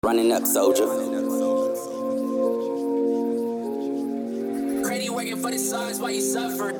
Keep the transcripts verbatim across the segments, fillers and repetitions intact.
running up, soldier. Crazy working for the size while you suffer.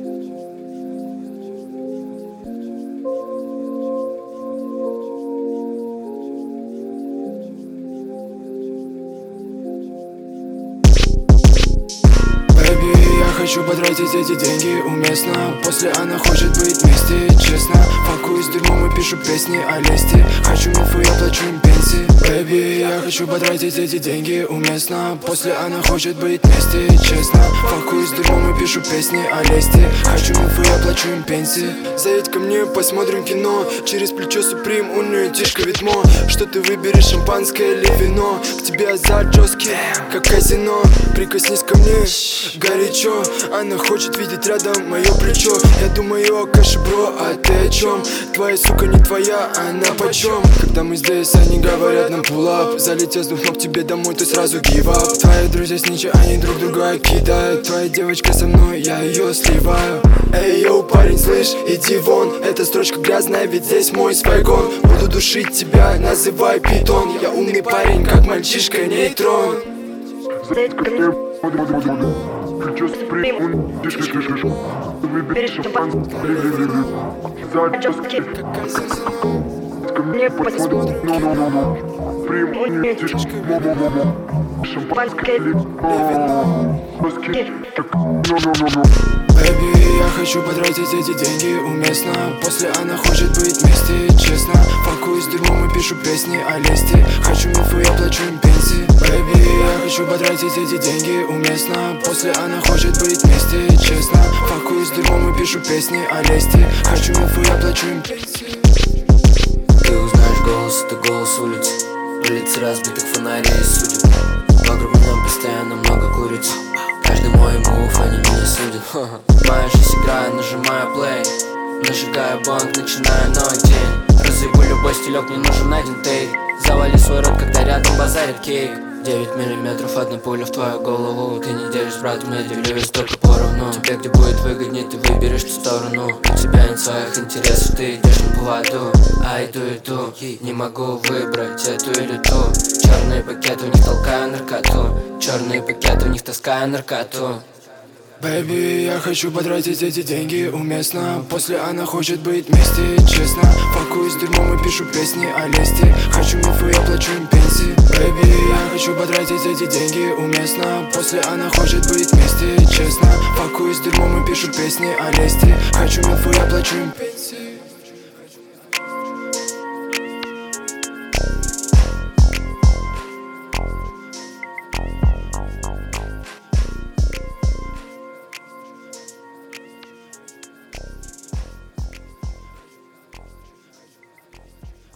Хочу потратить эти деньги уместно. После она хочет быть вместе, честно. Факую с дерьмом и пишу песни о лести. Хочу мифу, я плачу им пенсии. Бэби, я хочу потратить эти деньги уместно. После она хочет быть вместе, честно. Факую с дерьмом и пишу песни о лести. Хочу мифу, я плачу им пенсии. Заедь ко мне, посмотрим кино. Через плечо Суприм, у нее тишка ведьмо. Что ты выберешь, шампанское или вино? К тебе азарт жесткий, как казино. Прикоснись ко мне, горячо. Она хочет видеть рядом мое плечо. Я думаю о кэше, бро, а ты о чем? Твоя сука не твоя, она почем? Когда мы здесь, они говорят нам pull up. Залетел с двух ног тебе домой, ты сразу give up. Твои друзья сничи, они друг друга кидают. Твоя девочка со мной, я ее сливаю. Эй, йоу, парень, слышь, иди вон. Эта строчка грязная, ведь здесь мой свайгон. Буду душить тебя, называй питон. Я умный парень, как мальчишка нейтрон. Плечо Суприм, тишка, тишка, тишка. Выберешь шампанское или вино? Зачески, ко мне посмотри, но-но-но-но. Суприм, тишка, мо-мо-мо-мо. Шампанское или вино? Зачески, но-но-но-но. Бэби, я хочу потратить эти деньги уместно. После она хочет быть вместе, честно. Факую с дерьмом и пишу песни о лести. Хочу мифу, я плачу им пенсии. Бэби, я хочу потратить эти деньги уместно. После она хочет быть вместе, честно. Факую с дерьмом и пишу песни о лести. Хочу мифу, я плачу им пенсии. Ты узнаешь голос, это голос улиц. Улицы разбитых фонарей и судеб. Вокруг меня постоянно много куриц. Каждый мой мув, они меня судят. Моя жизнь играю, нажимаю плей. Нажигаю банк, начинаю новый день. Разъебу любой стилек, не нужен один тейк. Завали свой рот, когда рядом базарит кейк. Девять миллиметров, одна пуля в твою голову. Ты не делишь, брат, мы делились только поровну. Тебе где будет выгоднее, ты выберешь ту сторону. У тебя нет своих интересов, ты идешь на поводу. А иду, иду, не могу выбрать эту или ту. Черные пакеты, в них толкаю наркоту. Черные пакеты, в них таскаю наркоту. Бэби, я хочу потратить эти деньги уместно. После она хочет быть вместе, честно. Факую с дерьмом и пишу песни о лести. Хочу мифу, я плачу им пенсии. Бэби, я хочу потратить эти деньги уместно. После она хочет быть вместе, честно. Факую с дерьмом и пишу песни о лести. Хочу мифу, я плачу им пенсии.